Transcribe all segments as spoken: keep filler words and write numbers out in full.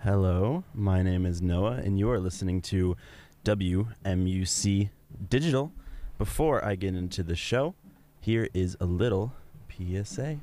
Hello, my name is Noah, and you are listening to W M U C Digital. Before I get into the show, here is a little P S A.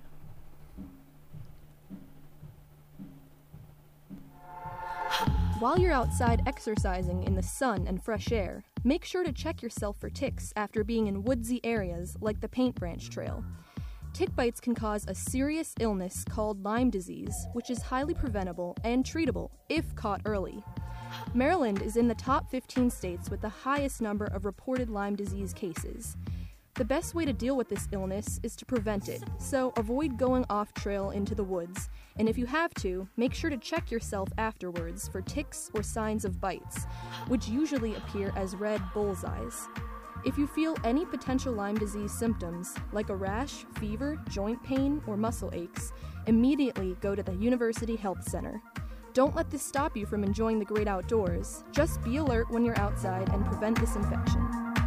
While you're outside exercising in the sun and fresh air, make sure to check yourself for ticks after being in woodsy areas like the Paint Branch Trail. Tick bites can cause a serious illness called Lyme disease, which is highly preventable and treatable if caught early. Maryland is in the top fifteen states with the highest number of reported Lyme disease cases. The best way to deal with this illness is to prevent it, so avoid going off trail into the woods, and if you have to, make sure to check yourself afterwards for ticks or signs of bites, which usually appear as red bullseyes. If you feel any potential Lyme disease symptoms, like a rash, fever, joint pain, or muscle aches, immediately go to the University Health Center. Don't let this stop you from enjoying the great outdoors. Just be alert when you're outside and prevent this infection.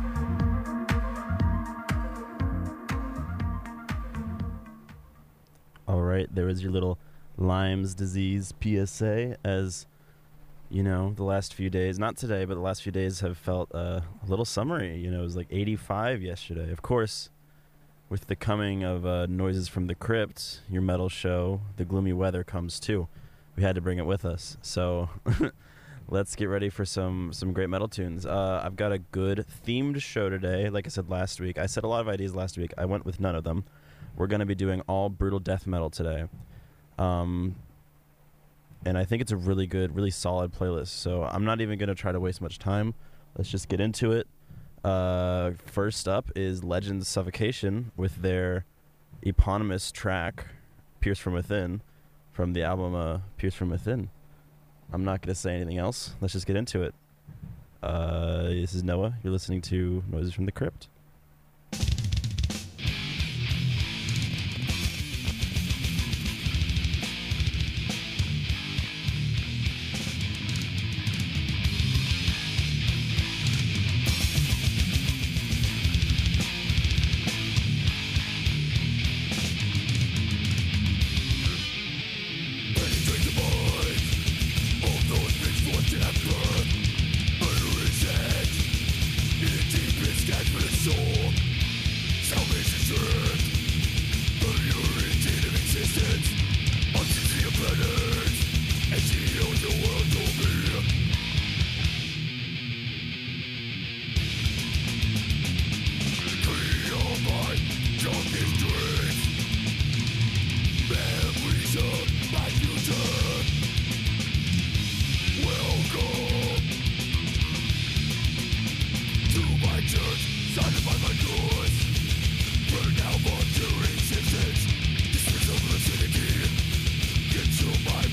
All right, there is your little Lyme's disease P S A. As you know, the last few days, not today, but the last few days have felt uh, a little summery. You know, it was like eighty-five yesterday. Of course, with the coming of uh, Noises from the Crypt, your metal show, the gloomy weather comes too. We had to bring it with us. So let's get ready for some, some great metal tunes. Uh, I've got a good themed show today. Like I said last week, I said a lot of ideas last week. I went with none of them. We're going to be doing all brutal death metal today. Um... And I think it's a really good, really solid playlist. So I'm not even going to try to waste much time. Let's just get into it. Uh, first up is Legends Suffocation with their eponymous track, Pierce From Within, from the album uh, Pierce From Within. I'm not going to say anything else. Let's just get into it. Uh, this is Noah. You're listening to Noises from the Crypt. Get to my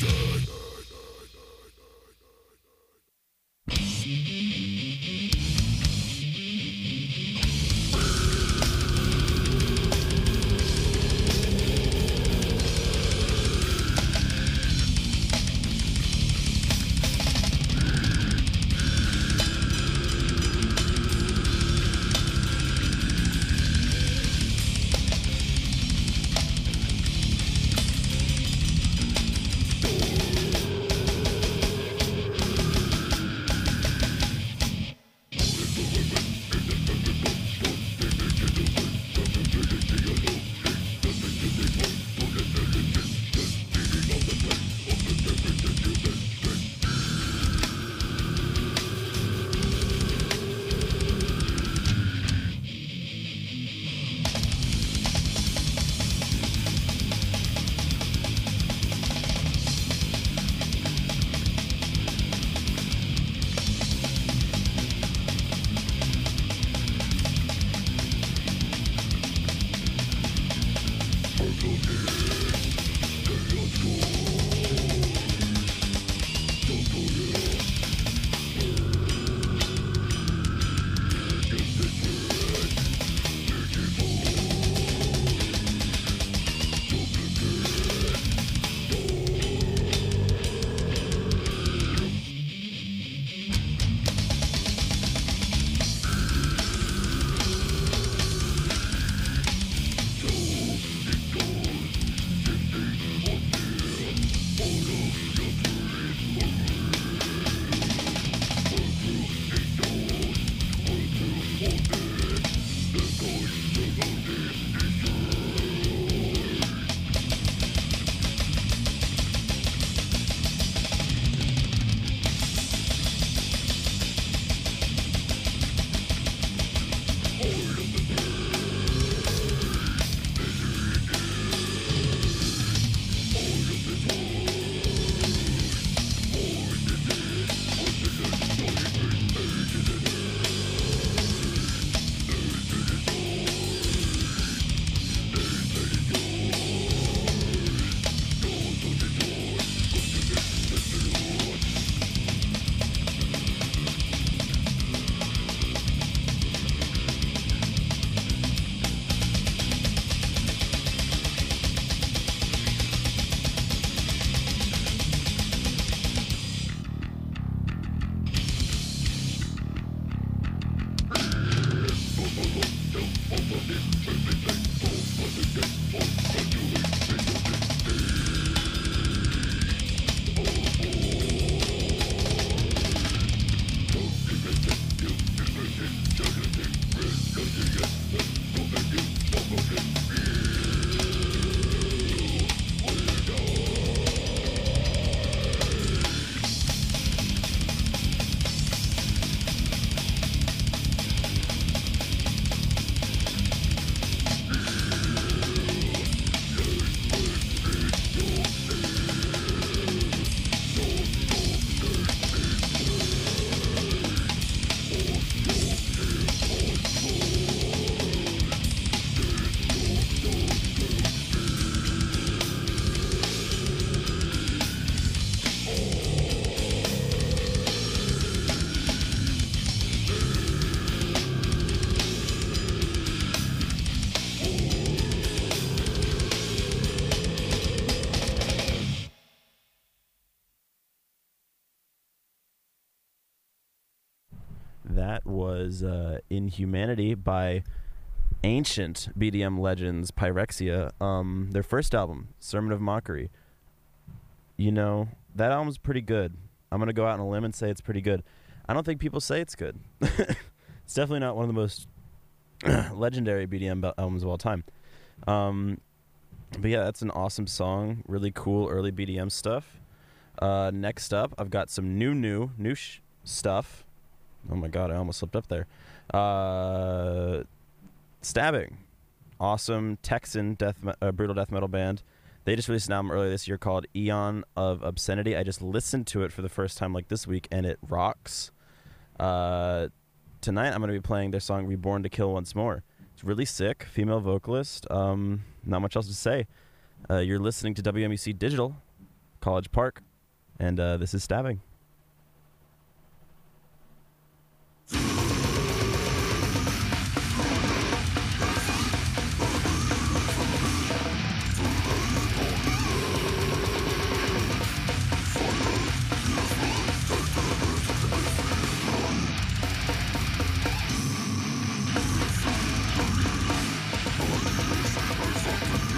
That was uh, Inhumanity by ancient B D M legends Pyrexia. Um, their first album, Sermon of Mockery. You know, that album's pretty good. I'm going to go out on a limb and say it's pretty good. I don't think people say it's good. It's definitely not one of the most legendary B D M albums of all time. Um, but yeah, that's an awesome song. Really cool early B D M stuff. Uh, next up, I've got some new, new, new sh- stuff. Oh my god, I almost slipped up there. Uh, Stabbing. Awesome Texan death me- uh, brutal death metal band. They just released an album earlier this year called Eon of Obscenity. I just listened to it for the first time like this week, and it rocks. Uh, tonight I'm going to be playing their song Reborn to Kill Once More. It's really sick. Female vocalist. Um, not much else to say. Uh, you're listening to W M U C Digital. College Park, and uh, this is Stabbing.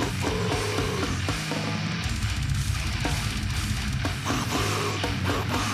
Bye.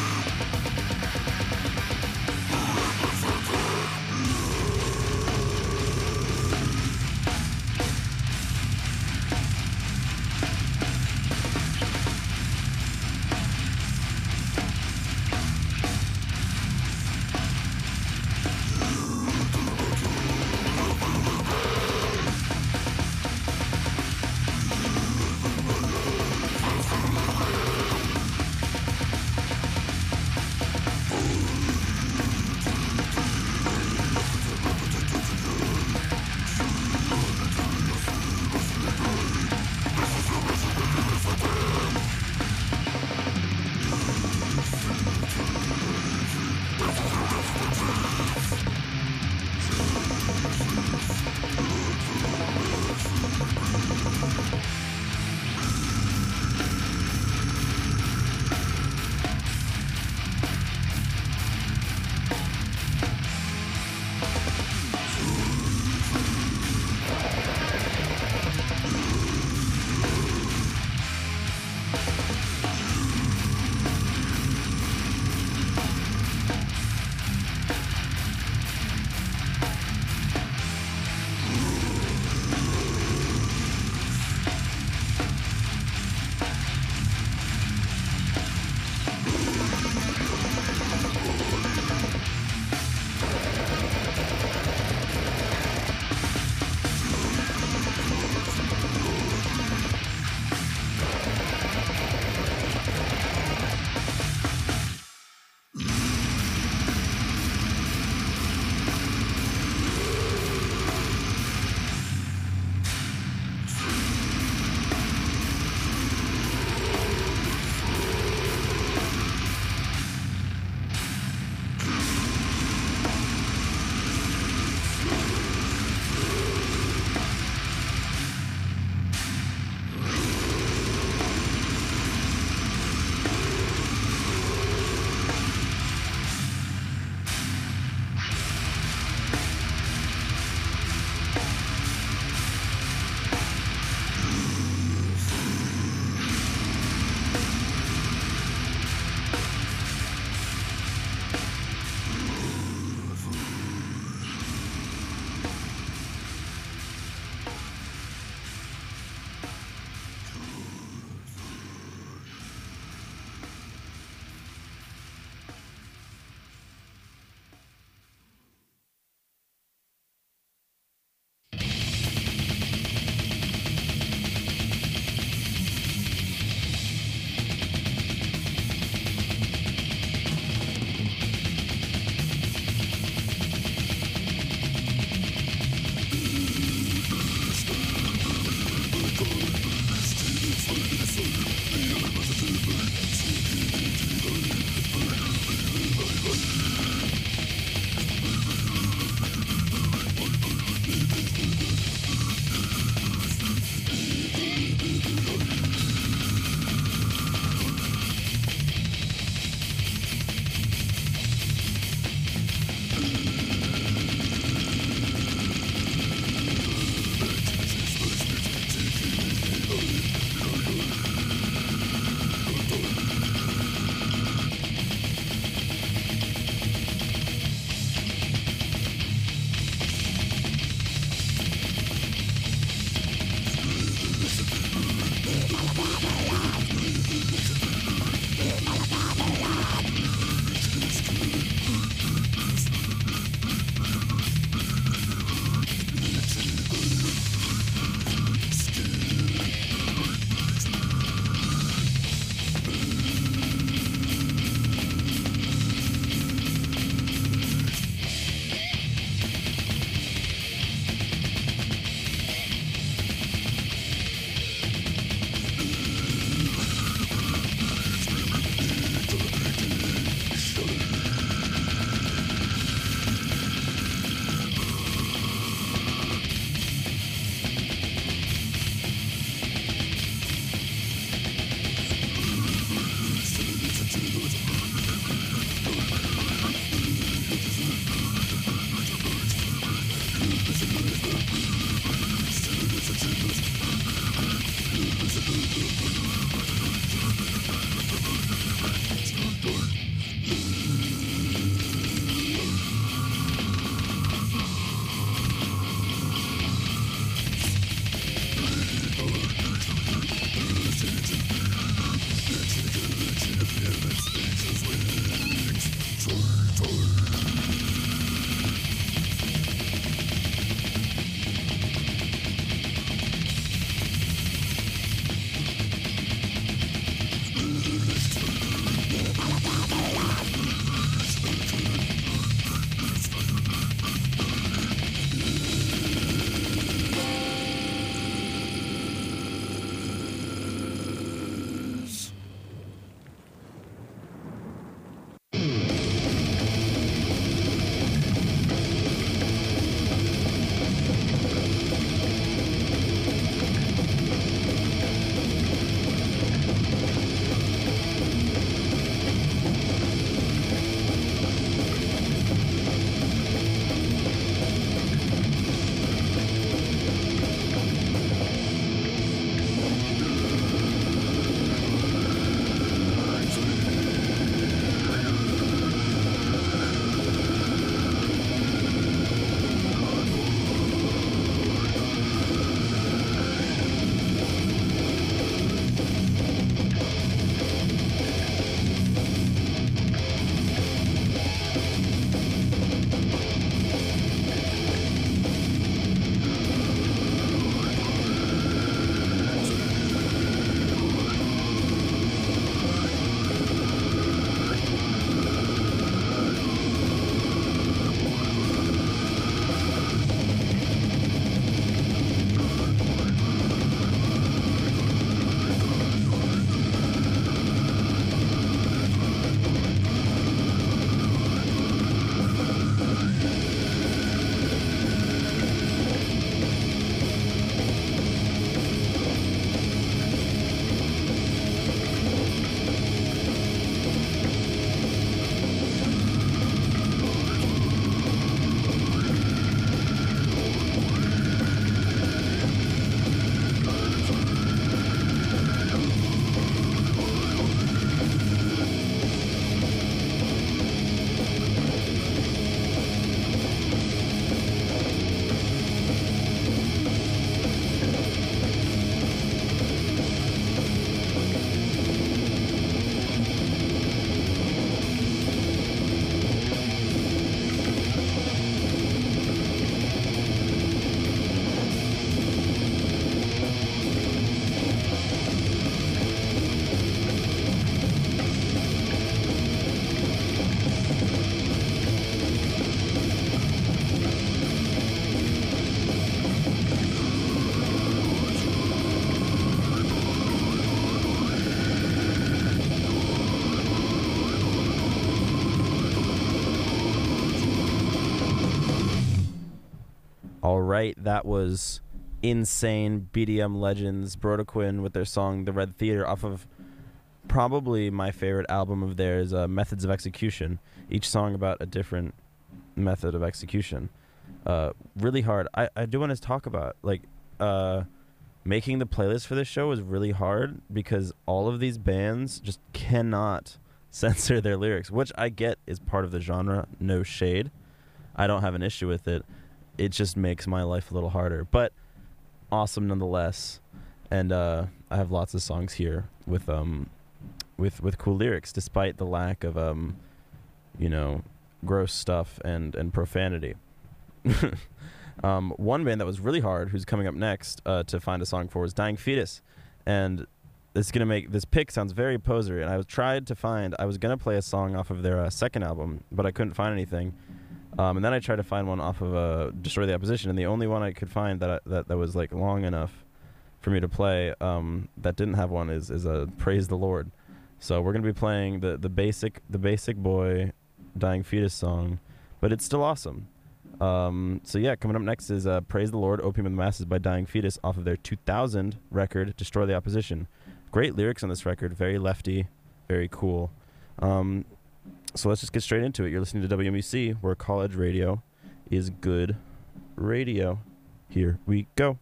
All right, that was insane B D M legends Brodequin with their song The Red Theater off of probably my favorite album of theirs, uh, Methods of Execution. Each song about a different method of execution. Uh, really hard. I, I do want to talk about, like, uh, making the playlist for this show was really hard because all of these bands just cannot censor their lyrics, which I get is part of the genre, no shade. I don't have an issue with it. It just makes my life a little harder, but awesome nonetheless. And uh, I have lots of songs here with um with with cool lyrics, despite the lack of um you know gross stuff and and profanity. um, one band that was really hard, who's coming up next uh, to find a song for, is Dying Fetus, and it's gonna make this pick sounds very posery. And I was tried to find, I was gonna play a song off of their uh, second album, but I couldn't find anything. Um, and then I tried to find one off of uh, Destroy the Opposition, and the only one I could find that I, that that was like long enough for me to play um, that didn't have one is is a Praise the Lord. So we're gonna be playing the the basic the basic boy Dying Fetus song, but it's still awesome. Um, so yeah, coming up next is uh, Praise the Lord, Opium of the Masses by Dying Fetus off of their two thousand record, Destroy the Opposition. Great lyrics on this record, very lefty, very cool. Um, so let's just get straight into it. You're listening to W M U C, where college radio is good radio. Here we go.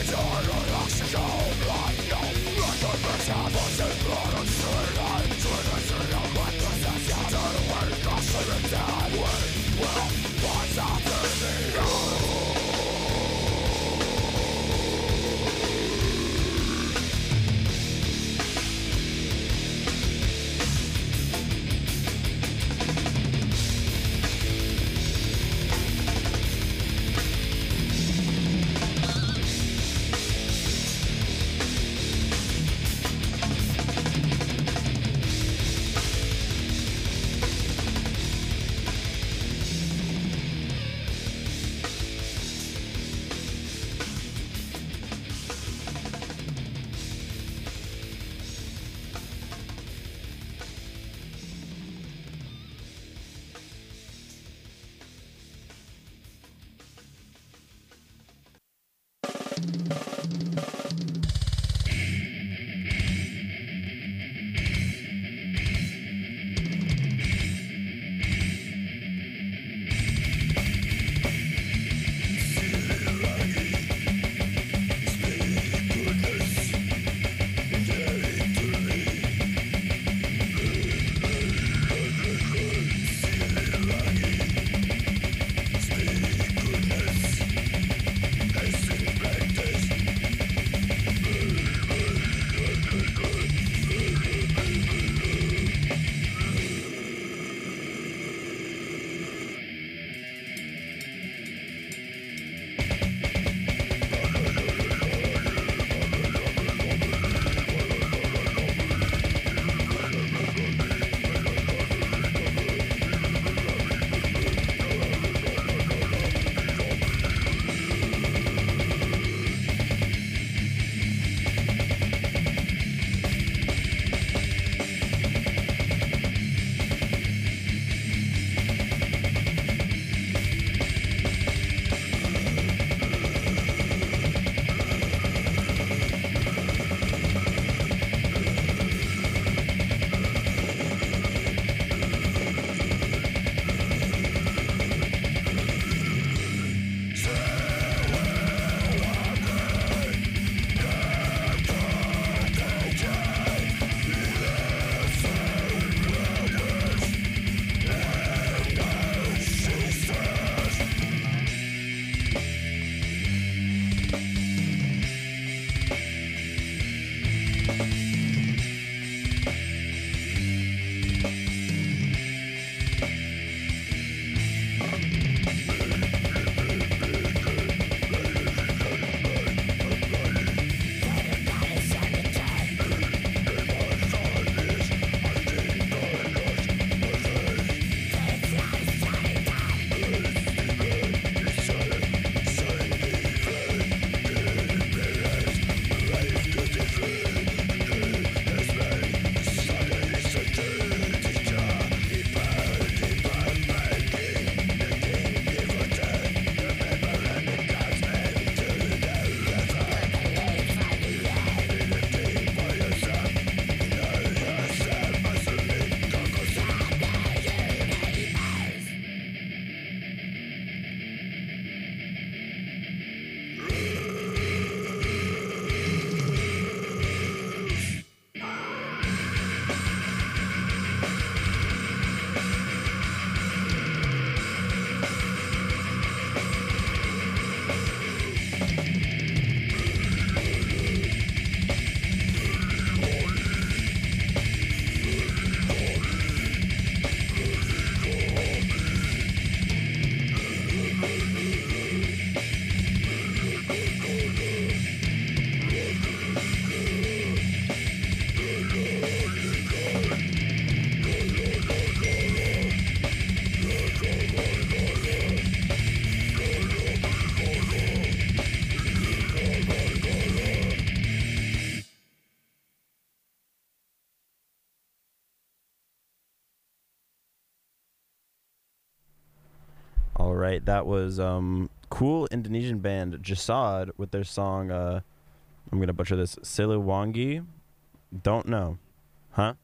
All right, that was um, cool Indonesian band Jasad with their song, uh, I'm going to butcher this, Siliwangi. Don't know. Huh?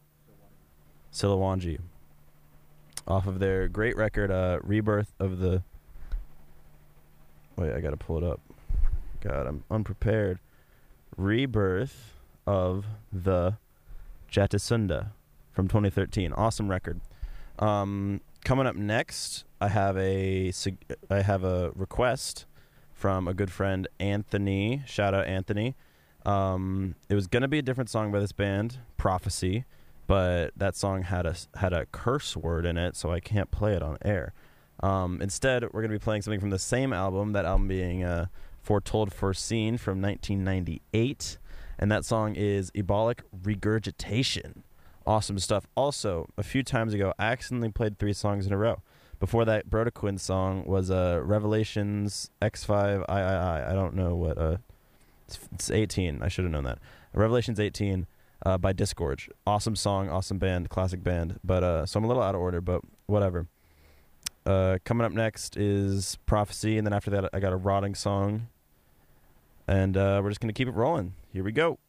Siliwangi. Off of their great record, uh, Rebirth of the... Wait, I got to pull it up. God, I'm unprepared. Rebirth of the Jatisunda from twenty thirteen. Awesome record. Um, coming up next, I have a I have a request from a good friend, Anthony. Shout out, Anthony. Um, it was gonna be a different song by this band, Prophecy, but that song had a had a curse word in it, so I can't play it on air. Um, instead, we're gonna be playing something from the same album. That album being uh, Foretold Foreseen from nineteen ninety-eight, and that song is Ebolic Regurgitation. Awesome stuff. Also, a few times ago, I accidentally played three songs in a row. Before that, Brodequin song was uh, Revelations X five I I I. I don't know what. Uh, it's, it's eighteen. I should have known that. Revelations eighteen uh, by Disgorge. Awesome song, awesome band, classic band. But uh, so I'm a little out of order, but whatever. Uh, coming up next is Prophecy, and then after that, I got a Rotting song. And uh, we're just going to keep it rolling. Here we go.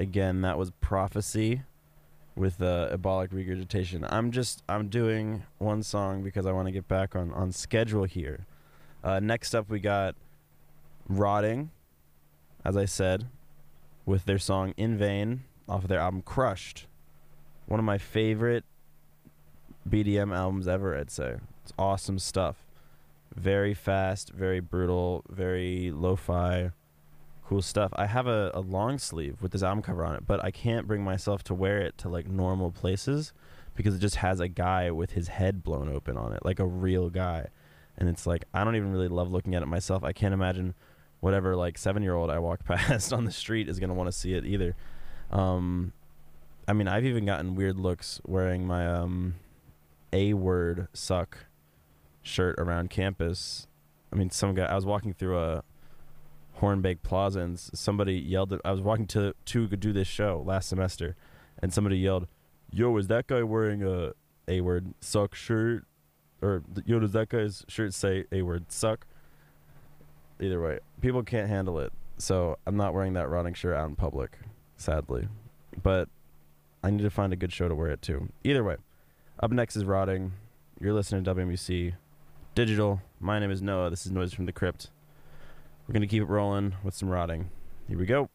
again, that was Prophecy with uh, Embolic Regurgitation. I'm just, I'm doing one song because I want to get back on, on schedule here. Uh, next up, we got Rotting, as I said, with their song In Vain off of their album Crushed. One of my favorite B D M albums ever, I'd say. It's awesome stuff. Very fast, very brutal, very lo-fi, cool stuff. I have a, a long sleeve with this album cover on it, but I can't bring myself to wear it to like normal places because it just has a guy with his head blown open on it, like a real guy. And it's like, I don't even really love looking at it myself. I can't imagine whatever like seven-year-old I walk past on the street is going to want to see it either. Um, I mean, I've even gotten weird looks wearing my um, A-word suck shirt around campus. I mean, some guy, I was walking through a Hornbeck Plaza and somebody yelled at, I was walking to to do this show last semester and somebody yelled, "Yo, is that guy wearing a A-word suck shirt?" Or, "Yo, does that guy's shirt say A-word suck?" Either way, people can't handle it. So I'm not wearing that Rotting shirt out in public, sadly. But I need to find a good show to wear it to. Either way, up next is Rotting. You're listening to W M U C Digital. My name is Noah. This is Noise from the Crypt. We're going to keep it rolling with some Rotting. Here we go.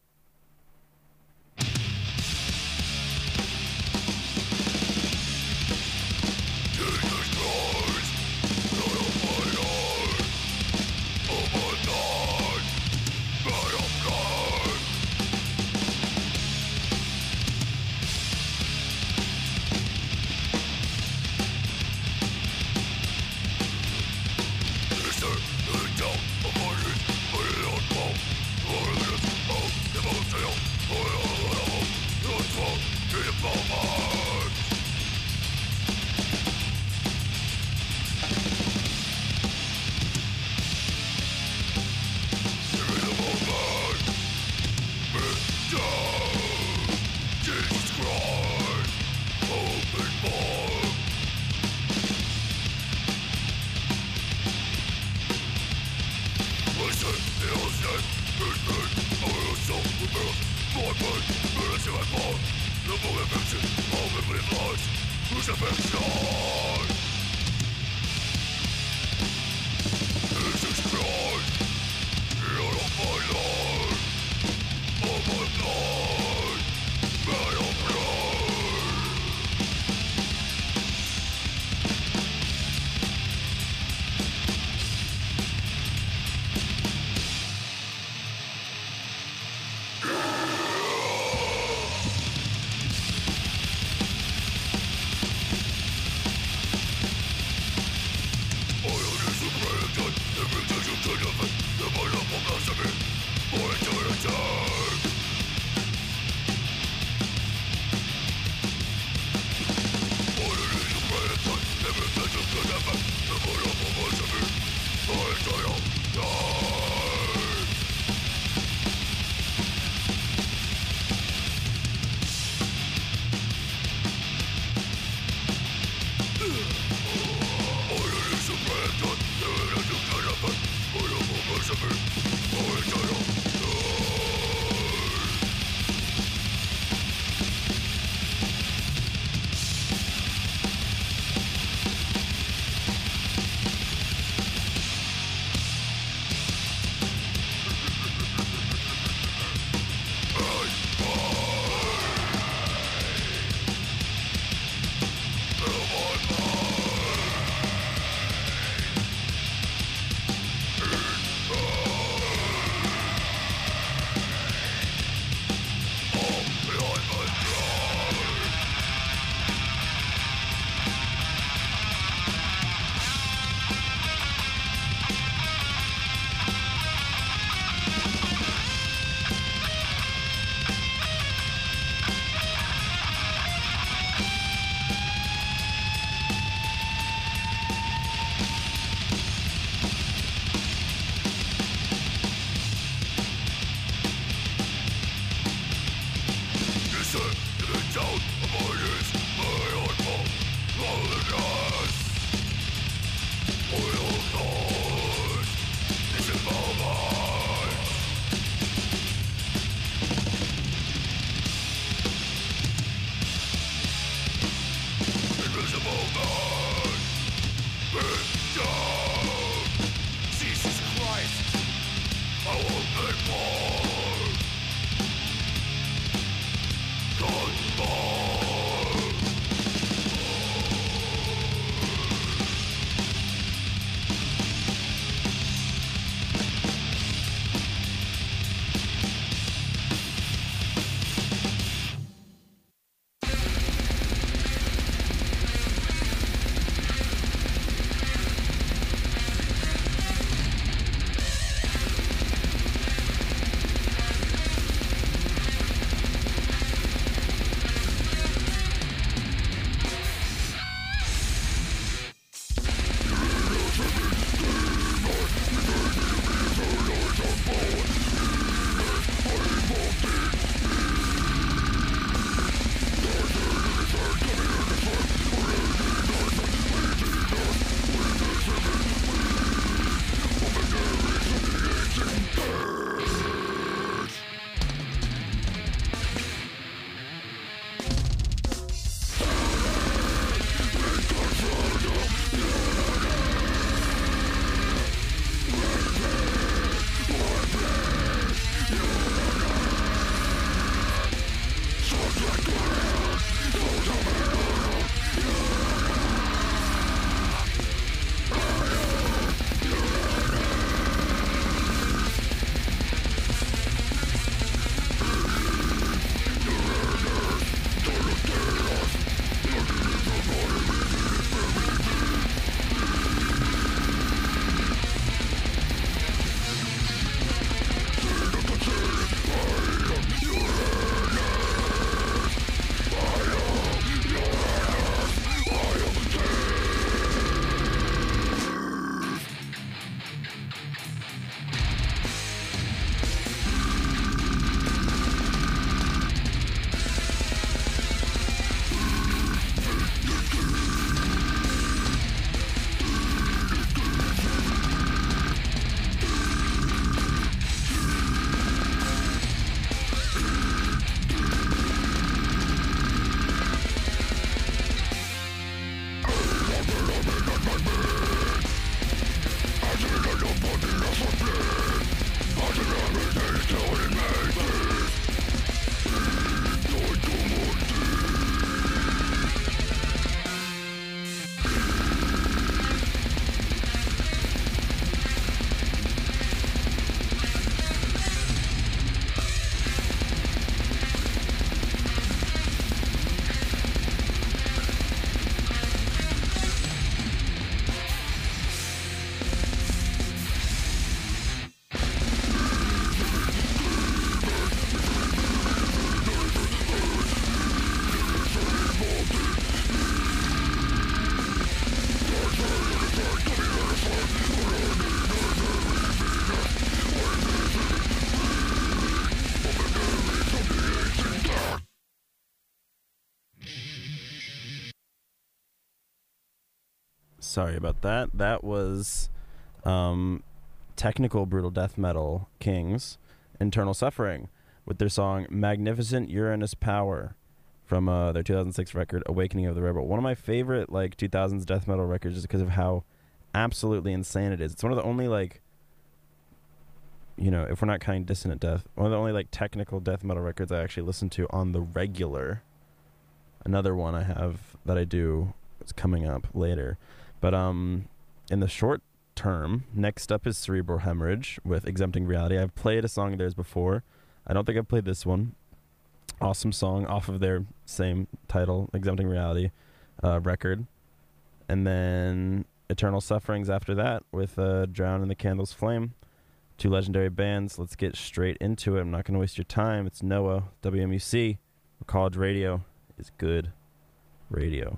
Sorry about that. That was um, technical brutal death metal kings, Internal Suffering, with their song Magnificent Uranus Power from uh, their two thousand six record Awakening of the Rebel. One of my favorite like two thousands death metal records just because of how absolutely insane it is. It's one of the only like, you know, if we're not counting Dissonant Death, one of the only like technical death metal records I actually listen to on the regular. Another one I have that I do is coming up later. But um, in the short term, next up is Cerebral Hemorrhage with Exempting Reality. I've played a song of theirs before. I don't think I've played this one. Awesome song off of their same title, Exempting Reality uh, record. And then Eternal Sufferings after that with uh, Drown in the Candle's Flame. Two legendary bands. Let's get straight into it. I'm not going to waste your time. It's Noah, W M U C. College radio is good radio.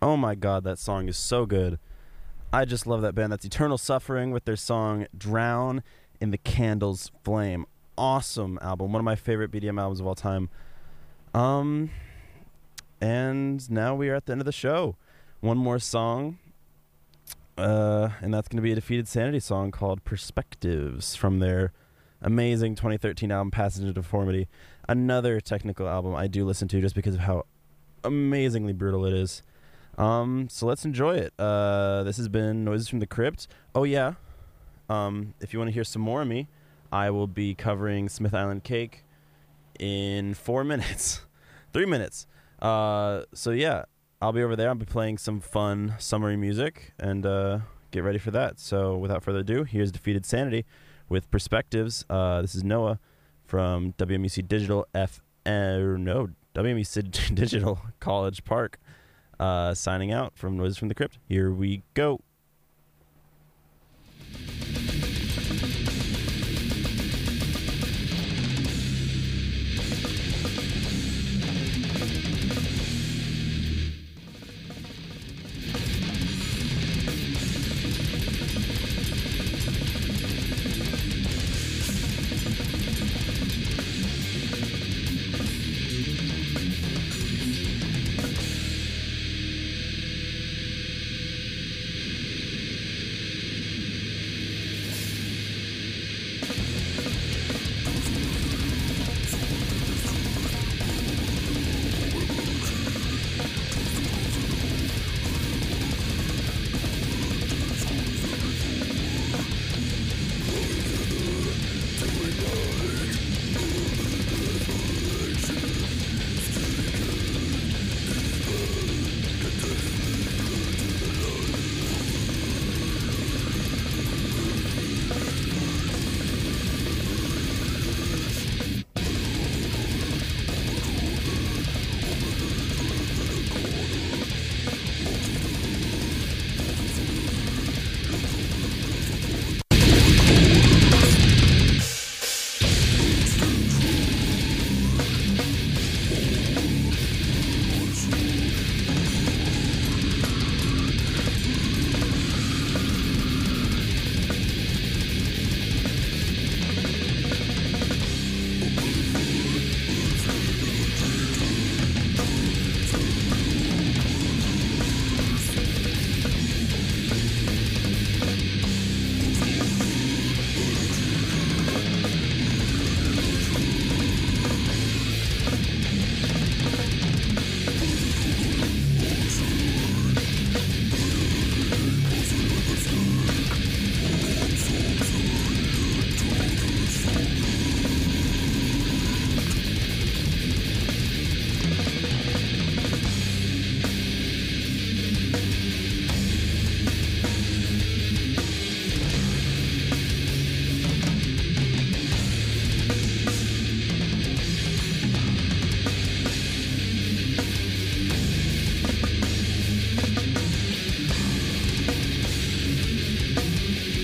Oh my god, that song is so good. I just love that band. That's Eternal Suffering with their song Drown in the Candle's Flame. Awesome album. One of my favorite B D M albums of all time. Um, and now we are at the end of the show. One more song. Uh, and that's going to be a Defeated Sanity song called Perspectives from their amazing twenty thirteen album Passage into Deformity. Another technical album I do listen to just because of how amazingly brutal it is. Um, so let's enjoy it. Uh, this has been Noises from the Crypt. Oh yeah, um, if you want to hear some more of me, I will be covering Smith Island Cake in four minutes, three minutes. Uh, so yeah, I'll be over there. I'll be playing some fun summery music, and uh, get ready for that. So without further ado, here's Defeated Sanity with Perspectives. Uh, this is Noah from W M U C Digital F. Uh, no, W M U C Digital College Park. Uh, signing out from Noises from the Crypt. Here we go.